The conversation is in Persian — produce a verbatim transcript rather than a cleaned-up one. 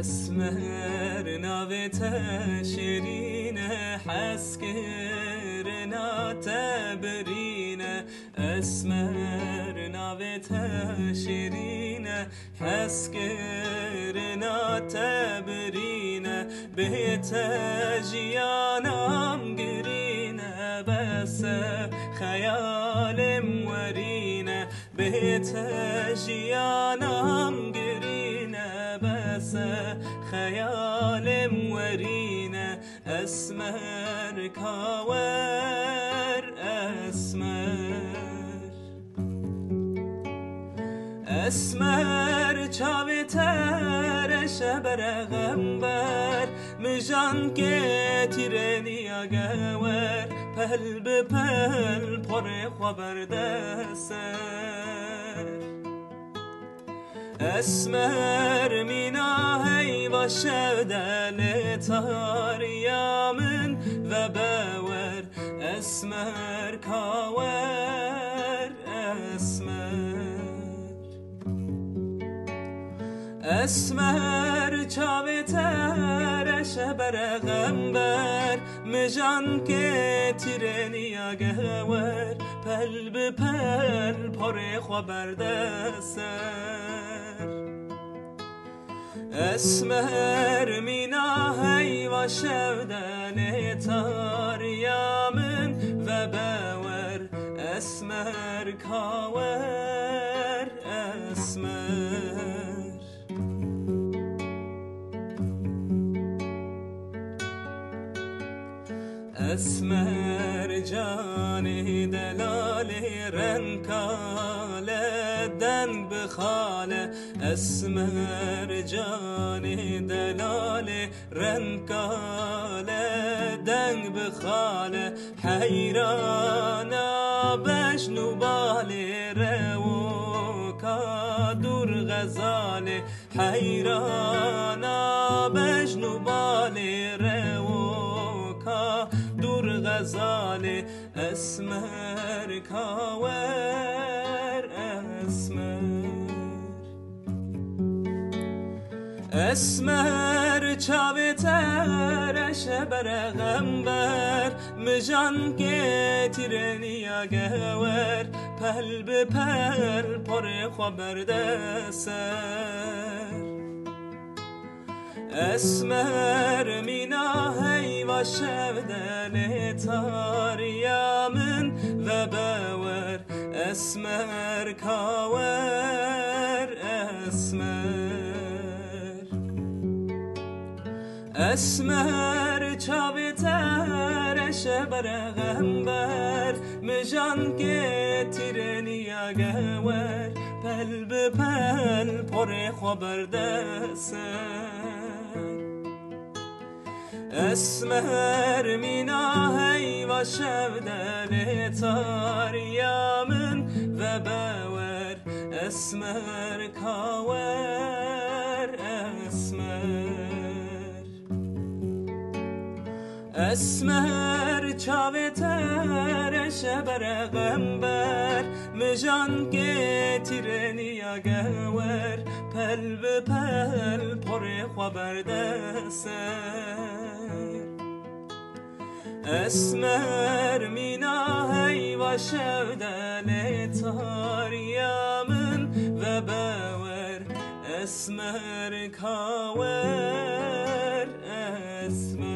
اسمر ناوت شیرینه حسکر ناتبرینه اسمر ناوت شیرینه حسکر ناتبرینه بهت جیانم گرینه بس خیالم ورینه بهت جیانم گرینه بس خیالم ورینه اسمر کاور اسمر اسمر چاوی تر شبر غمبر مجان که تیرنی آگور پل به پل پر خبر دسر اسمر مینا هی و شودل تاریامن و باور اسمر کاور اسمر اسمر چاوی تر شبر غمبر مجان که تیرنی آگور پل به پل پر خبر دسر اسمر مینا هی و شودن تاریامن و باور اسمر کاور اسمر اسمر جان دلال رنکال دنگ بخاله اسمر جان دلال رنکال دنگ بخاله حیرانا بشنو باله رو کا دور غزاله حیرانا بشنو باله رو کا دور غزاله اسمر کاور اسمر اسمر چاوی تر شبر غمبر مجان که تیرنی آگور پل به پل پر خبر دسر اسمر مینا هی و شودن تاریامن و باور اسمر کاور اسمر اسمر چاوی تر شبر غمبر مجان که تیرنی آگور پل به پل پر خبر دسر اسمر مینا هی و شودن تاریامن و باور اسمر کاور اسمر اسمر چاوی تر شبر غمبر مجان که تیرنی آگور پل به پل پر خبر دسر اسمر مینا هی و شودن تاریامن و باور اسمر کاور اسمر